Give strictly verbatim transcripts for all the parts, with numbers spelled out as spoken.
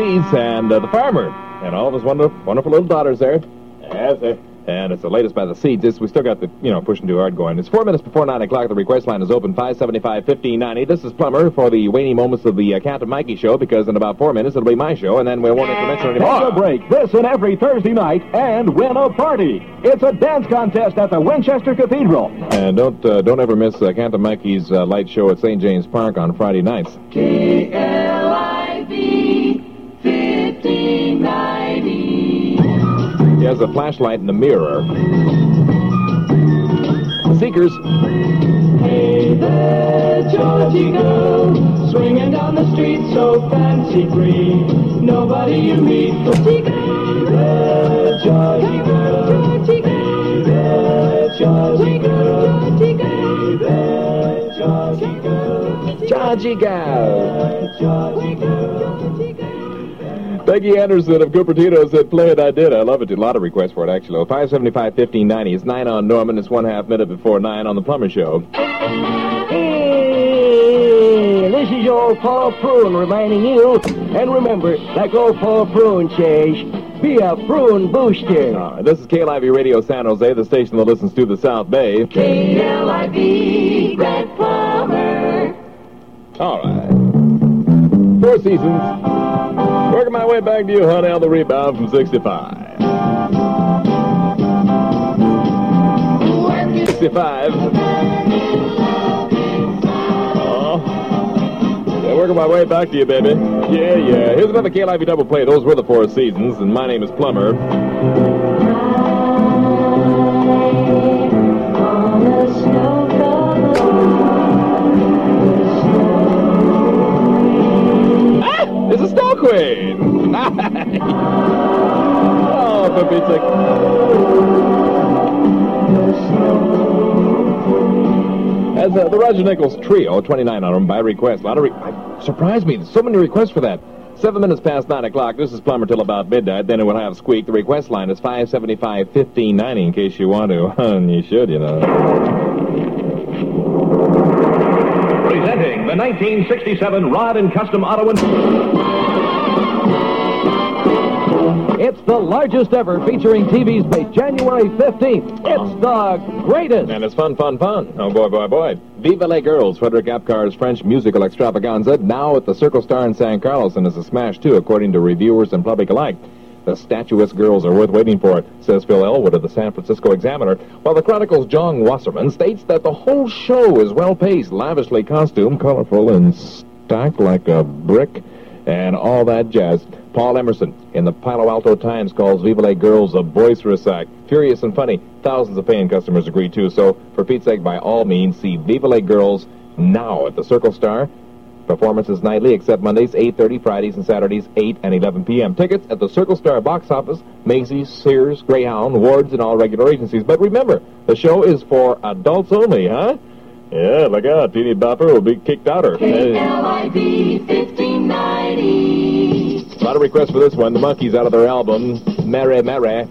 seeds, and uh, the farmer, and all of his wonderful, wonderful little daughters there. Yes, sir. And it's the latest by the seeds. It's, we still got the, you know, pushing too hard going. It's four minutes before nine o'clock. The request line is open, five seventy-five, fifteen ninety. This is Plummer for the waning moments of the uh, Captain Mikey show, because in about four minutes it'll be my show, and then we won't have to mention it anymore. Take a break this and every Thursday night and win a party. It's a dance contest at the Winchester Cathedral. And don't uh, don't ever miss uh, Captain Mikey's uh, light show at Saint James Park on Friday nights. K L I V fifteen ninety. He has a flashlight in the mirror. The Seekers. Hey there, Georgie girl, swinging down the street so fancy-free. Nobody you meet. Georgie girl, hey there, Georgie girl, Georgie girl, hey there, Georgie girl, Georgie girl, hey there, Georgie girl, Georgie girl, Georgie girl, Georgie girl. Peggy Anderson of Cupertino said, play it, I did. I love it. A lot of requests for it, actually. five seventy-five, fifteen ninety. It's nine on Norman. It's one half minute before nine on the Plummer Show. Hey, this is old Paul Prune reminding you. And remember, like old Paul Prune says, be a prune booster. All right, this is K L I V Radio San Jose, the station that listens to the South Bay. K L I V, Red Plummer. All right. Four seasons. Working my way back to you, honey, on the rebound from sixty-five. sixty-five. Oh. Yeah, working my way back to you, baby. Yeah, yeah. Here's another K L I V double play. Those were the Four Seasons, and my name is Plummer. It's a Snow Queen! Nice! Oh, for Pete's sake. As uh, the Roger Nichols Trio, twenty-nine on them by request. A lot of re- surprised me. There's so many requests for that. Seven minutes past nine o'clock. This is Plummer till about midnight. Then it will have Squeak. The request line is five seventy-five, fifteen ninety in case you want to. And you should, you know. Presenting the nineteen sixty-seven Rod and Custom Auto and... It's the largest ever featuring T Vs made January fifteenth. It's the greatest. And it's fun, fun, fun. Oh, boy, boy, boy. Viva Les Girls, Frederick Apcar's French musical extravaganza, now at the Circle Star in San Carlos, and is a smash, too, according to reviewers and public alike. The statuesque girls are worth waiting for, says Phil Elwood of the San Francisco Examiner, while the Chronicle's John Wasserman states that the whole show is well-paced, lavishly costumed, colorful, and stacked like a brick, and all that jazz. Paul Emerson in the Palo Alto Times calls Viva Les Girls a boisterous act, furious and funny. Thousands of paying customers agree, too, so for Pete's sake, by all means, see Viva Les Girls now at the Circle Star. Performances nightly, except Mondays, eight thirty, Fridays and Saturdays, eight and eleven p.m. Tickets at the Circle Star box office, Macy's, Sears, Greyhound, Ward's, and all regular agencies. But remember, the show is for adults only, huh? Yeah, look out. Teeny Bopper will be kicked out. K L I V fifteen ninety. A lot of requests for this one. The Monkees out of their album, Mary Mary.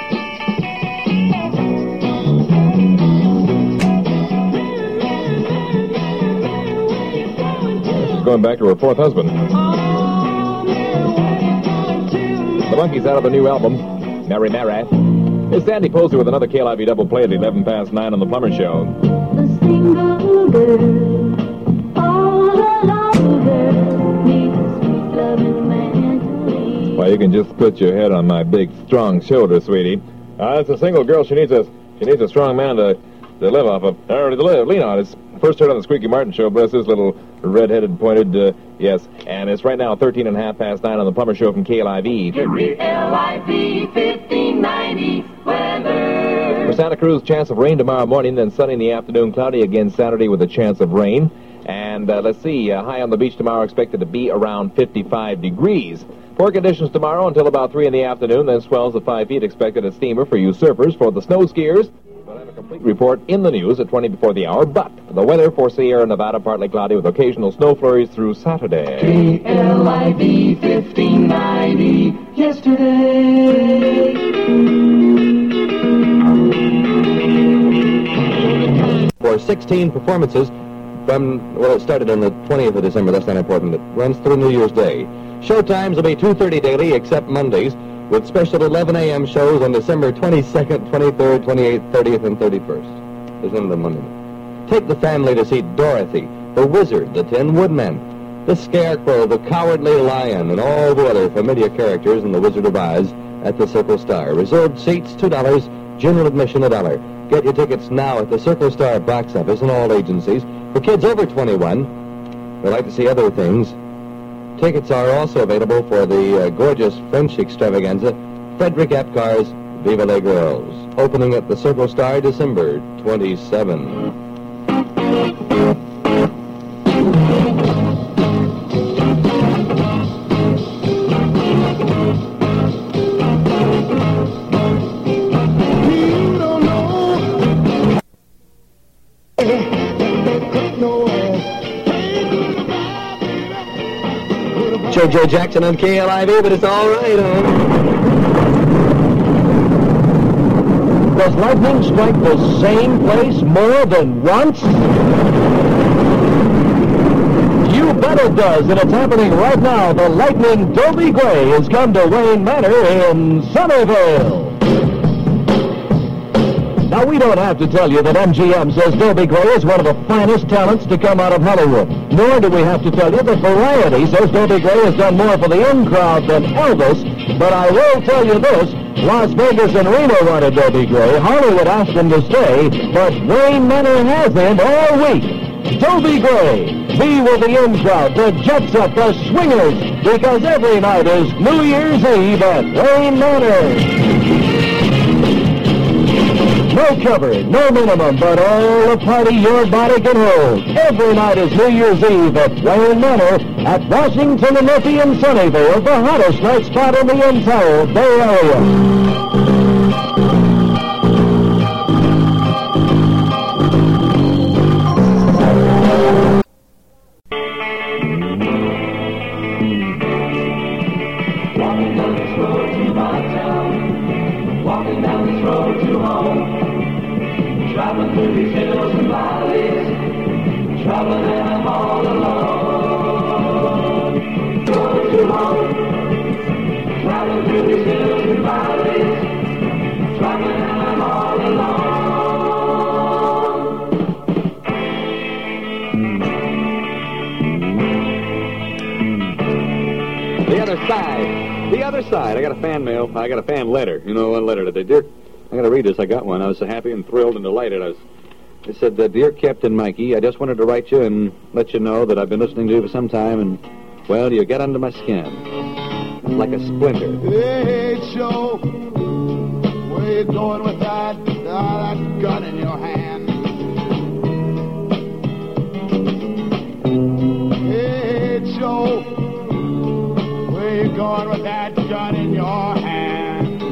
She's going back to her fourth husband. The Monkees out of their new album, Mary Mary. It's Sandy Posey with another K L I V double play at eleven past nine on the Plummer Show. The single girl, all alone girl, needs a sweet loving man to lead. Well, you can just put your head on my big, strong shoulder, sweetie. Uh, it's a single girl. She needs a she needs a strong man to to live off of, or to live, lean on. It's first heard on the Squeaky Martin Show. Bless this little red-headed, pointed, uh, yes. And it's right now thirteen and a half past nine on the Plummer Show from K L I V. K L I V fifteen ninety weather. For Santa Cruz, chance of rain tomorrow morning, then sunny in the afternoon, cloudy again Saturday with a chance of rain. And uh, let's see, uh, high on the beach tomorrow expected to be around fifty-five degrees. Poor conditions tomorrow until about three in the afternoon, then swells of five feet expected at Steamer for you surfers. For the snow skiers, we'll have a complete report in the news at twenty before the hour. But the weather for Sierra Nevada, partly cloudy with occasional snow flurries through Saturday. K L I V fifteen ninety yesterday. For sixteen performances from, well, it started on the twentieth of December, that's not important. It runs through New Year's Day. Showtimes will be two thirty daily except Mondays, with special eleven a.m. shows on December twenty-second, twenty-third, twenty-eighth, thirtieth, and thirty-first. There's another Monday. Take the family to see Dorothy, the Wizard, the Tin Woodman, the Scarecrow, the Cowardly Lion, and all the other familiar characters in The Wizard of Oz at the Circle Star. Reserved seats, two dollars, general admission, a dollar. Get your tickets now at the Circle Star box office and all agencies. For kids over twenty-one, who'd like to see other things, tickets are also available for the uh, gorgeous French extravaganza, Frederick Apgar's Viva Les Girls, opening at the Circle Star December twenty-seventh. Joe Jackson on K L I V, but it's all right, huh? Does lightning strike the same place more than once? You bet it does, and it's happening right now. The lightning Dobie Gray has come to Wayne Manor in Sunnyvale. Now, we don't have to tell you that M G M says Dobie Gray is one of the finest talents to come out of Hollywood. Nor do we have to tell you that Variety says Dobie Gray has done more for the in-crowd than Elvis. But I will tell you this, Las Vegas and Reno wanted Dobie Gray. Hollywood asked him to stay, but Wayne Manor has him all week. Dobie Gray, be with the in-crowd, the jet set, the swingers, because every night is New Year's Eve at Wayne Manor. No cover, no minimum, but all the party your body can hold. Every night is New Year's Eve at Wayne Manor at Washington and Murphy in Sunnyvale, the hottest night spot in the entire Bay Area. Walking down this road to my town, walking down this road to home, traveling through these hills and valleys, traveling and I'm all alone. Road to home, traveling through these hills and valleys, traveling and I'm all alone. The other side. The other side. I got a fan mail. I got a fan letter. You know, one letter today. Dear, I got to read this. I got one. I was so happy and thrilled and delighted. I was. It said, uh, Dear Captain Mikey, I just wanted to write you and let you know that I've been listening to you for some time, and, well, you get under my skin. It's like a splinter. Hey, Joe, where you going with that, uh, that gun in your hand? Hey, Joe, where you going with that gun in your hand?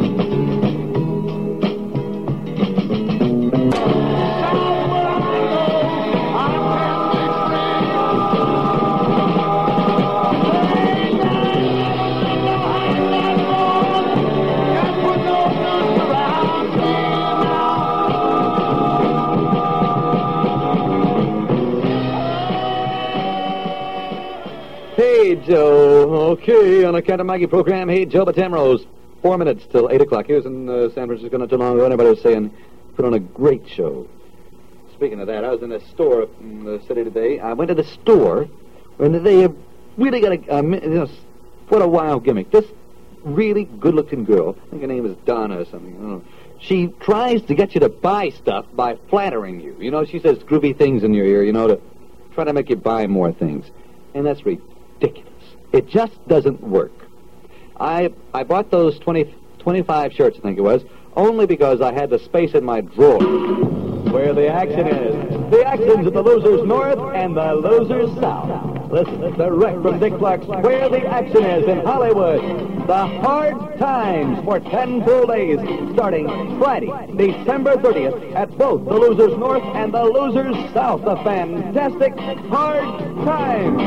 Hey, Joe. Okay, on a Captain Mikey program, Hey, Joe Batamrose. Four minutes till eight o'clock. He was in uh, San Francisco not too long ago. Everybody was saying, put on a great show. Speaking of that, I was in a store up in the city today. I went to the store, and they have really got a, uh, you know, what a wild gimmick. This really good-looking girl, I think her name is Donna or something, I don't know. She tries to get you to buy stuff by flattering you. You know, she says groovy things in your ear, you know, to try to make you buy more things. And that's ridiculous. It just doesn't work. I I bought those twenty, twenty-five shirts, I think it was, only because I had the space in my drawer where the action is. The action's at the Losers North and the Losers South. Listen, direct from Dick Clark's where the action is in Hollywood. The Hard Times for ten full days, starting Friday, December thirtieth, at both the Losers North and the Losers South. The fantastic Hard Times.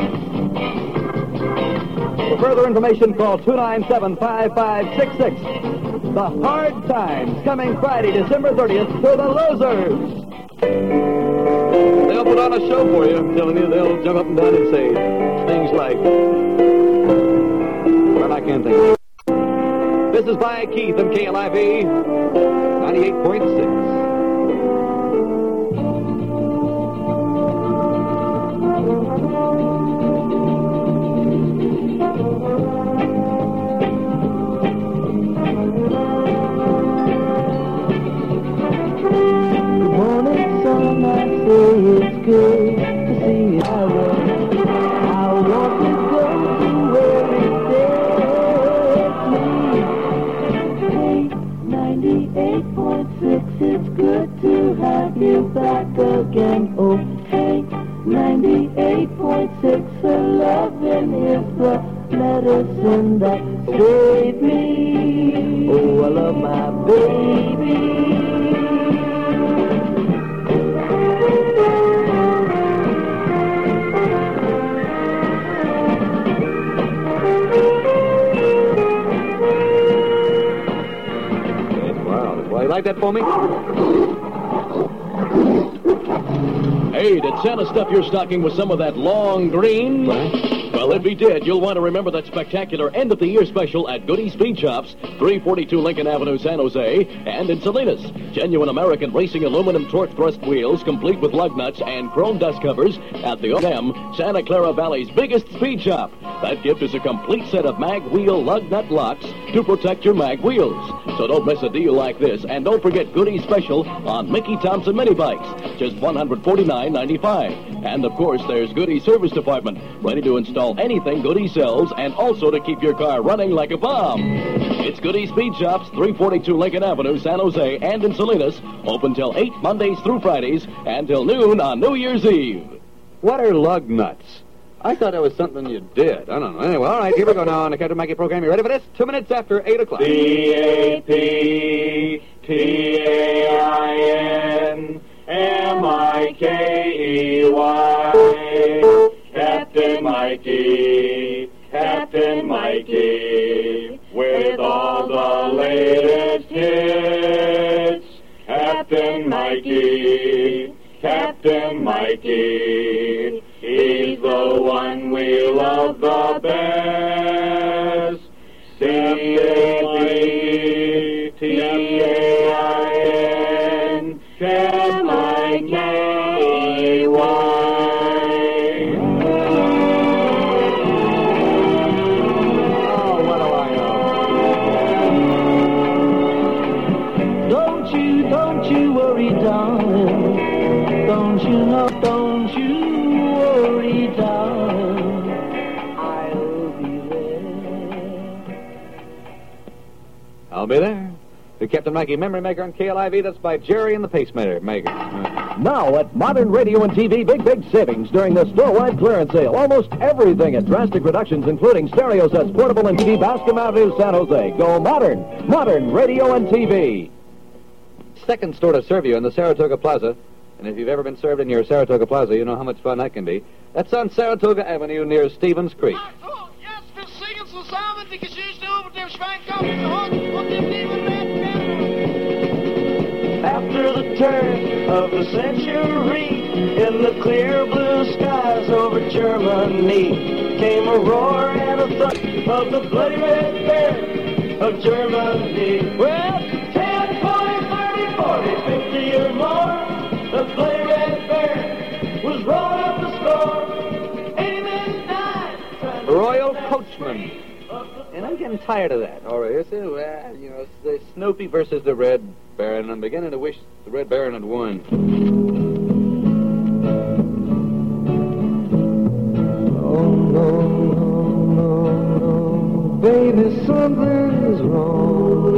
For further information, call two nine seven, five five six six. The Hard Times, coming Friday, December thirtieth, to the Losers. They'll put on a show for you. I'm telling you, they'll jump up and down and say things like, can't think. This is by Keith and K L I V ninety-eight point six. It's good to see you. I want, I want to go to where it takes me. Hey, ninety-eight point six, it's good to have you back again. Oh, hey, ninety-eight point six, the loving is the medicine that saved me. Oh, I love my baby. You like that for me? Hey, did Santa stuff your stocking with some of that long green? What? Well, if he did, you'll want to remember that spectacular end-of-the-year special at Goody Speed Shops, three forty-two Lincoln Avenue, San Jose, and in Salinas. Genuine American racing aluminum torque thrust wheels, complete with lug nuts and chrome dust covers at the O M, Santa Clara Valley's biggest speed shop. That gift is a complete set of mag wheel lug nut locks to protect your mag wheels. So don't miss a deal like this, and don't forget Goody's special on Mickey Thompson mini bikes, just one hundred forty-nine ninety-five. And of course, there's Goody's service department, ready to install anything Goody sells, and also to keep your car running like a bomb. It's Goody Speed Shops, three forty-two Lincoln Avenue, San Jose, and in Salinas, open till eight Mondays through Fridays, and till noon on New Year's Eve. What are lug nuts? I thought that was something you did. I don't know. Anyway, all right, here we go now on the Captain Mikey program. You ready for this? Two minutes after eight o'clock. B A P T A I N M I K E Y. Captain Mikey, Captain Mikey, with all the latest hits. Captain Mikey, Captain Mikey, he's the one we love the best. C A P T A I N, M I K E Y. Don't you worry, darling. Don't you know, don't you worry, darling. I'll be there. I'll be there. The Captain Mikey Memory Maker on K L I V. That's by Jerry and the Pacemaker Maker. Now at Modern Radio and T V, big, big savings during the store-wide clearance sale. Almost everything at drastic reductions, including stereo sets, portable and T V, Bascom Avenue, San Jose. Go Modern. Modern Radio and T V. Second store to serve you in the Saratoga Plaza. And if you've ever been served in your Saratoga Plaza, you know how much fun that can be. That's on Saratoga Avenue near Stevens Creek. Oh, yes, wir singen zusammen die Geschichte über den Schweinkopf und dem lieben After the turn of the century, in the clear blue skies over Germany, came a roar and a thud of the bloody red bear of Germany. Well, ten, twenty, thirty, forty, fifty or more, the bloody red bear was rolling up the score. Eighty men died. Royal Coachman. And I'm getting tired of that. All right, it's, uh, you know, it's the Snoopy versus the Red Baron. I'm beginning to wish the Red Baron had won. Oh, no, no, no, no, baby, something's wrong.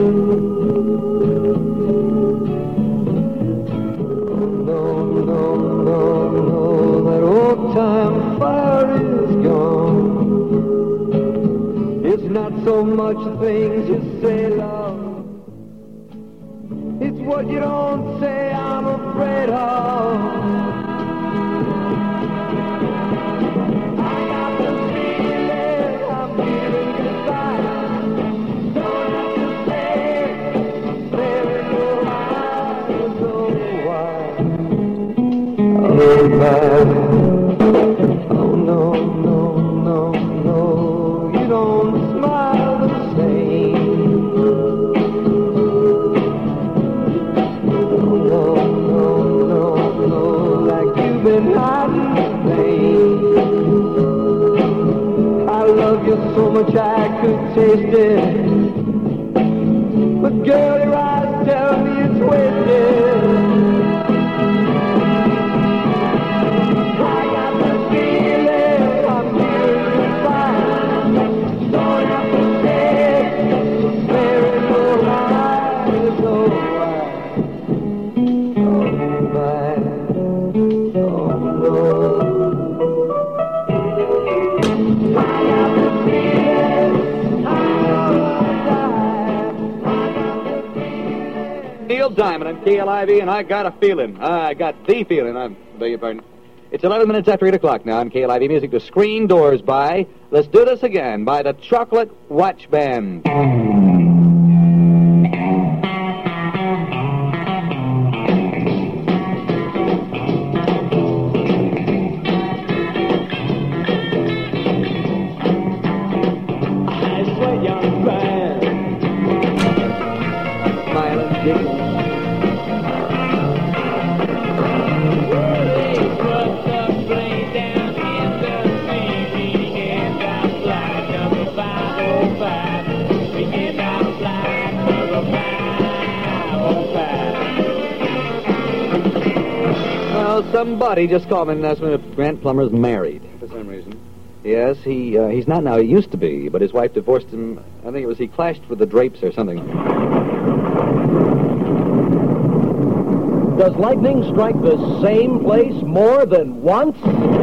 Oh, no, no, no, no, that old time fire is gone. It's not so much things you say, love. It's what you don't say I'm afraid of. I got the feeling I'm feeling goodbye. Don't have to say it. There in your eyes, so why? Oh, man. Oh, no, no, no, no. You don't smile wasted. But girl, your eyes tell me it's wasted. I got the feeling I'm feeling fine. Don't have to say it, very no eyes, oh my, oh my, oh Lord. Neil Diamond on K L I V, and I got a feeling. I got the feeling. I beg your pardon. It's eleven minutes after eight o'clock now on K L I V Music to Screen Doors by Let's Do This Again by the Chocolate Watch Band. I swear, young man, smiling, giggling. Well, somebody just called me and asked me if Grant Plummer's married for some reason. Yes, he uh, he's not now. He used to be, but his wife divorced him. I think it was he clashed with the Drapes or something. Does lightning strike the same place more than once?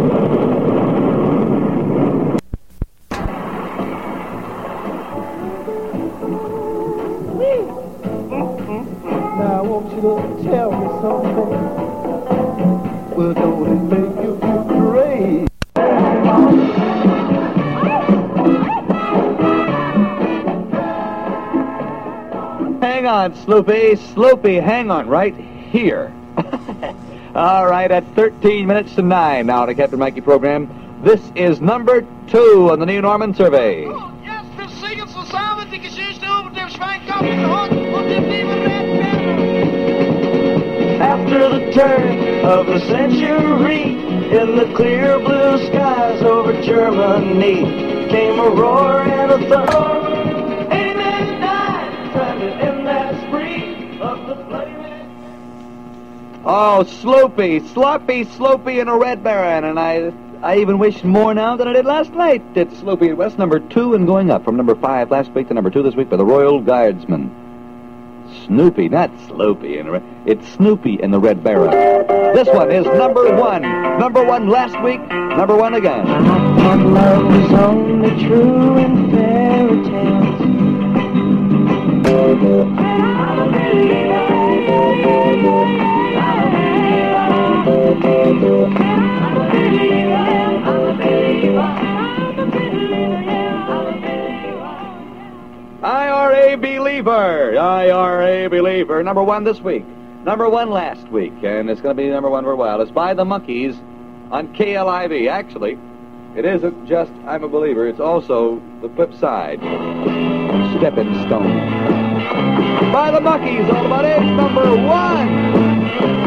Now I want you to tell me something. Well, don't it make you feel great? Hang on, Sloopy. Sloopy, hang on right here. All right, at thirteen minutes to nine now to Captain Mikey program. This is number two on the Neil Norman survey. Oh, yes, wir singen zusammen die Geschichte über den Schweinkopf, den Hund und den lieben Red. After the turn of the century, in the clear blue skies over Germany, came a roar and a thunder. Eighty men died, stranded in that spree of the flaming. Oh, Sloopy, Sloppy, Sloopy, and a Red Baron, and I I even wish more now than I did last night. It's Sloopy at West, number two and going up from number five last week to number two this week by the Royal Guardsmen. Snoopy, not Sloopy, and Red, it's Snoopy and the Red Baron. This one is number one. Number one last week, number one again. I thought love was only true in fairy tales. I R A Believer, I R A Believer, number one this week, number one last week, and it's going to be number one for a while. It's by the Monkees on K L I V. Actually, it isn't just I'm a Believer, it's also the flip side, Stepping Stone. By the Monkees, all about it, number one.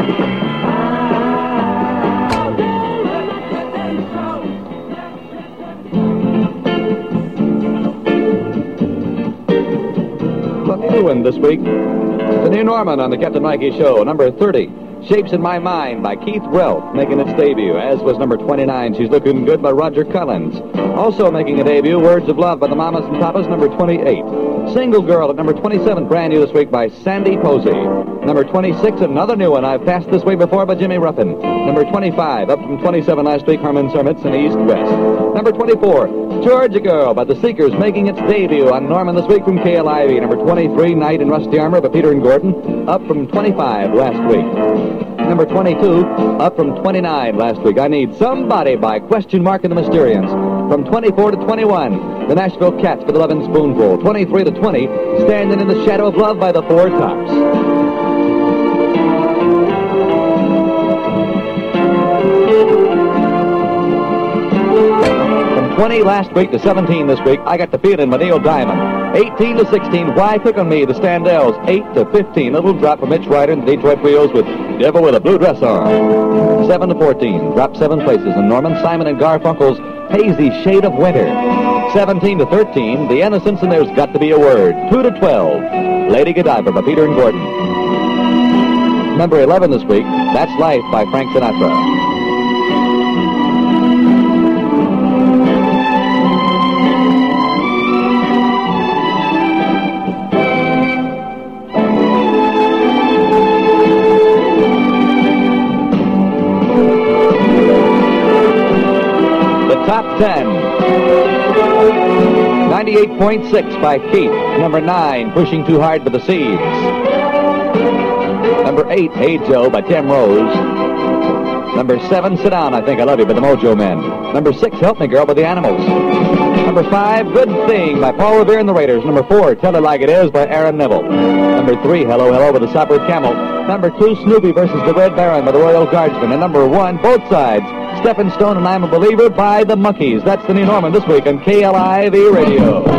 Doing this week, the Neil Norman on the Captain Mikey Show, number thirty, Shapes in My Mind by Keith Relf, making its debut, as was number twenty-nine, She's Looking Good by Roger Collins. Also making a debut, Words of Love by the Mamas and Papas, number twenty-eight. Single Girl at number twenty-seven, brand new this week by Sandy Posey. Number twenty-six, another new one I've passed this week before by Jimmy Ruffin. Number twenty-five, up from twenty-seven last week, Herman Sermitz in East West. Number twenty-four, Georgia Girl by The Seekers, making its debut on Norman this week from K L I V. Number twenty-three, Night in Rusty Armor by Peter and Gordon, up from twenty-five last week. Number twenty-two, up from twenty-nine last week. I Need Somebody by Question Mark and the Mysterians. From twenty-four to twenty-one, the Nashville Cats by the Lovin' Spoonful. twenty-three to twenty, Standing in the Shadow of Love by the Four Tops. twenty last week to seventeen this week, I Got the Feeling by Neil Diamond. eighteen to sixteen, Why Pick on Me, the Standells. eight to fifteen, Little Drop from Mitch Ryder and the Detroit Wheels with Devil with a Blue Dress On. seven to fourteen, drop seven places in Norman, Simon and Garfunkel's Hazy Shade of Winter. seventeen to thirteen, The Innocents and There's Got to Be a Word. two to twelve, Lady Godiva by Peter and Gordon. Number eleven this week, That's Life by Frank Sinatra. Top ten. ninety-eight point six by Keith. Number nine, Pushing Too Hard for the Seeds. Number eight, Hey Joe by Tim Rose. Number seven, Sit Down, I Think I Love You by the Mojo Men. Number six, Help Me Girl by the Animals. Number five, Good Thing by Paul Revere and the Raiders. Number four, Tell It Like It Is by Aaron Neville. Number three, Hello Hello by the Sopwith Camel. Number two, Snoopy versus the Red Baron by the Royal Guardsmen. And number one, Both Sides, Stephen Stone and I'm a Believer by the Monkees. That's the New Norman this week on K L I V Radio.